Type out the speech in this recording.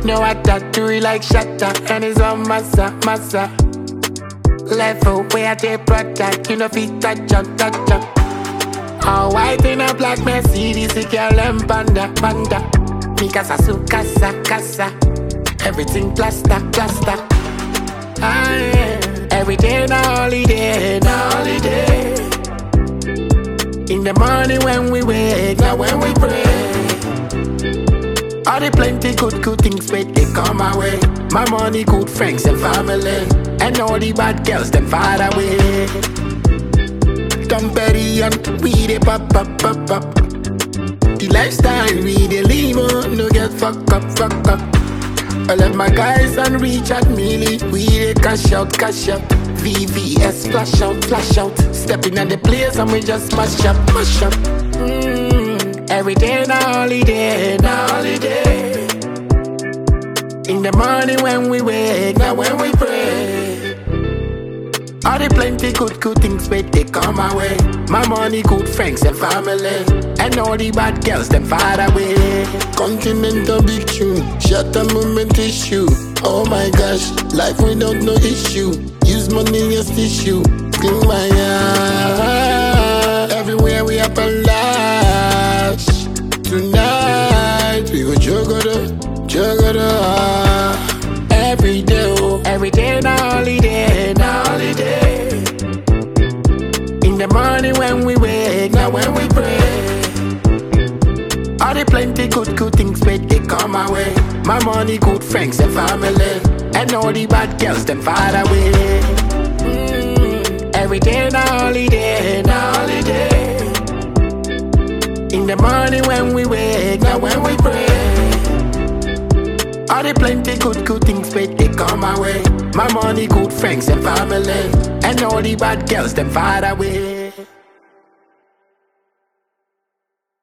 No, I tattoo it like shatter, and it's on massa, massa. Level where I take product, you know fit touch on, touch on. All white in a black Mercedes, the girl and panda, panda. Mi casa su casa, casa. Everything plaster, plaster. Ah, yeah. Every day na holiday, na holiday. In the morning when we wake, now when we pray. All the plenty good things wait, they come my way. My money, good friends and family. And all the bad girls, them far away. Companion, we dey pop, pop, pop, pop. The lifestyle we dey live on, no get fuck up, fuck up. I left my guys and Richard Millie, we dey cash out, cash out. VVS, flash out, flash out. Stepping at the place and we just mash up, mash up. Every day na holiday, na holiday. In the morning when we wake, now when we pray. All the plenty good things wait, they come my way. My money, good friends and family. And all the bad girls, them far away. Continental big tune, shut a moment issue. Oh my gosh, life without no issue. Use money as tissue, clean my eye. Everywhere we up and lash. Tonight, we go juggle, juggle. Every day na holiday, na holiday. In the morning when we wake, now when we pray. All the plenty good things wait, they come my way. My money, good friends and family. And all the bad girls, them far away. Every day na holiday, na holiday. In the morning when we wake, now when we pray. All the plenty good things wait, they come my way. My money, good friends and family. And all the bad girls, them far away.